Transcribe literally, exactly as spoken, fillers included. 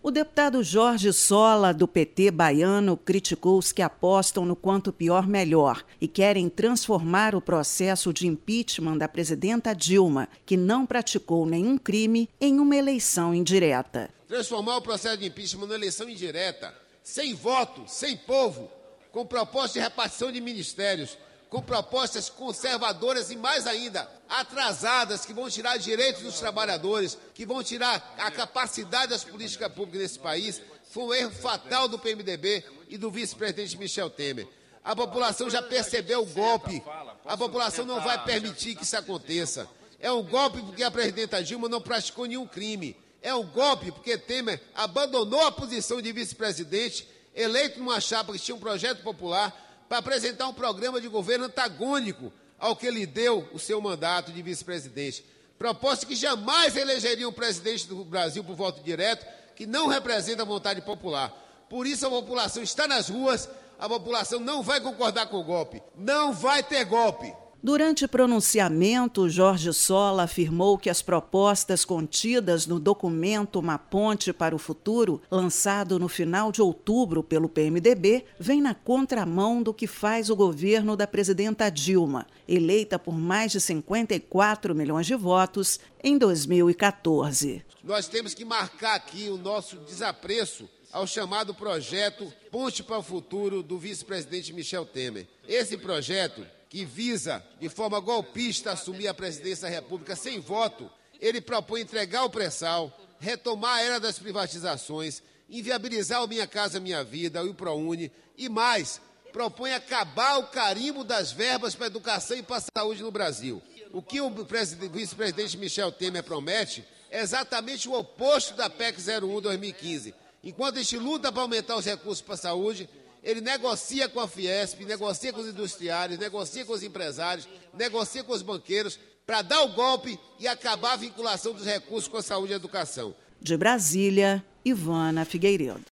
O deputado Jorge Sola, do P T baiano, criticou os que apostam no quanto pior melhor e querem transformar o processo de impeachment da presidenta Dilma, que não praticou nenhum crime, em uma eleição indireta. Transformar o processo de impeachment numa eleição indireta, sem voto, sem povo, com proposta de repartição de ministérios, com propostas conservadoras e, mais ainda, atrasadas, que vão tirar direitos dos trabalhadores, que vão tirar a capacidade das políticas públicas nesse país, foi um erro fatal do P M D B e do vice-presidente Michel Temer. A população já percebeu o golpe. A população não vai permitir que isso aconteça. É um golpe porque a presidenta Dilma não praticou nenhum crime. É um golpe porque Temer abandonou a posição de vice-presidente, eleito numa chapa que tinha um projeto popular, para apresentar um programa de governo antagônico ao que lhe deu o seu mandato de vice-presidente. Proposta que jamais elegeria um presidente do Brasil por voto direto, que não representa a vontade popular. Por isso a população está nas ruas, a população não vai concordar com o golpe. Não vai ter golpe. Durante pronunciamento, Jorge Sola afirmou que as propostas contidas no documento Uma Ponte para o Futuro, lançado no final de outubro pelo P M D B, vêm na contramão do que faz o governo da presidenta Dilma, eleita por mais de cinquenta e quatro milhões de votos em dois mil e quatorze. Nós temos que marcar aqui o nosso desapreço ao chamado projeto Ponte para o Futuro do vice-presidente Michel Temer. Esse projeto, que visa, de forma golpista, assumir a presidência da República sem voto, ele propõe entregar o pré-sal, retomar a era das privatizações, inviabilizar o Minha Casa Minha Vida, o ProUni e mais, propõe acabar o carimbo das verbas para a educação e para a saúde no Brasil. O que o vice-presidente Michel Temer promete é exatamente o oposto da P E C zero um de dois mil e quinze. Enquanto a gente luta para aumentar os recursos para a saúde, ele negocia com a Fiesp, negocia com os industriários, negocia com os empresários, negocia com os banqueiros para dar o golpe e acabar a vinculação dos recursos com a saúde e a educação. De Brasília, Ivana Figueiredo.